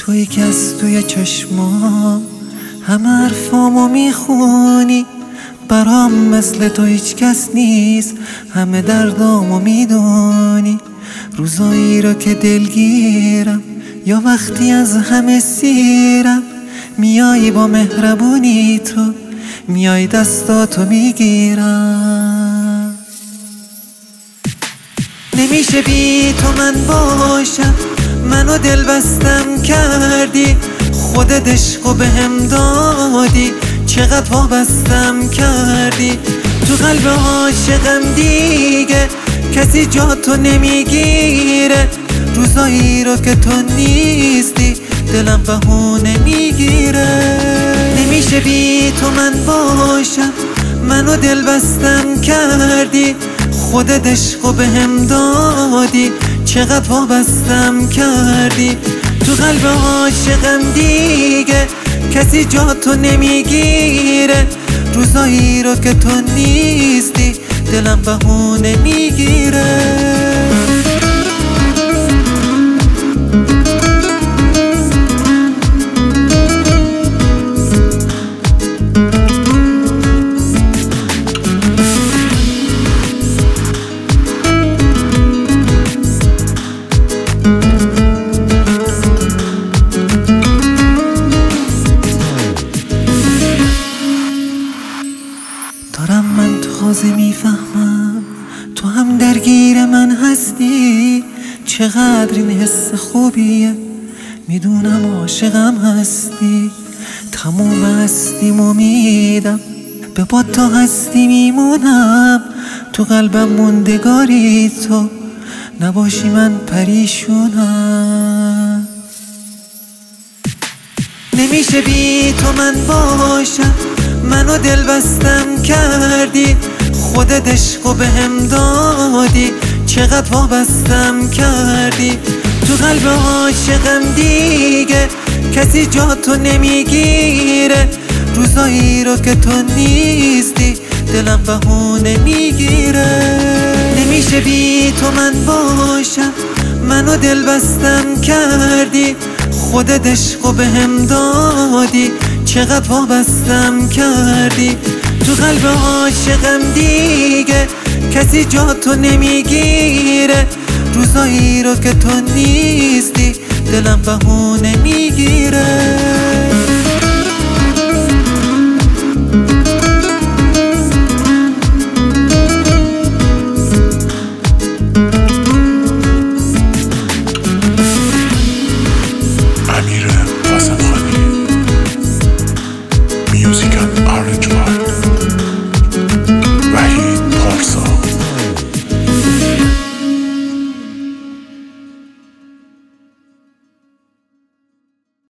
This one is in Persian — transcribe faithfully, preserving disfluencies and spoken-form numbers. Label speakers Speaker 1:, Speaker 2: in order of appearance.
Speaker 1: تویی که از توی چشمام همه حرفامو میخونی، برام مثل تو هیچ کس نیست، همه دردامو میدونی. روزایی رو که دلگیرم یا وقتی از همه سیرم، میایی با مهربونی تو، میای دستاتو میگیرم. نمیشه بی تو من باشم، منو دل بستم کردی، خودت عشقو بهم دادی، چقدر وابستم کردی. تو قلب عاشقم دیگه کسی جا تو نمیگیره، روزایی رو که تو نیستی دلم بهونه میگیره. نمیشه بی تو من باشم، منو دل بستم کردی، خودت عشقو بهم دادی، چقدر وابستم کردی. تو قلب عاشقم دیگه کسی جا تو نمیگیره، روزایی رو که تو نیستی دلم بهونه میگیره. دارم من تازه میفهمم تو هم درگیر من هستی، چقدر این حس خوبیه، میدونم عاشقم هستی. تموم هستیمو میدم به با تا هستی میمونم، تو قلبم موندگاری تو، نباشی من پریشونم. نمیشه بی تو من باشم، منو دل بستم کردی، خودت عشقو بهم دادی، چقدر وابستم کردی. تو قلب عاشقم دیگه کسی جا تو نمیگیره، روزایی رو که تو نیستی دلم بهونه میگیره. نمیشه بی تو من باشم، منو دل بستم کردی، خودت عشقو بهم دادی، چقدر وابستم کردی. تو قلب عاشقم دیگه کسی جا تو نمیگیره، روزایی رو که تو نیستی دلم بهونه میگیره.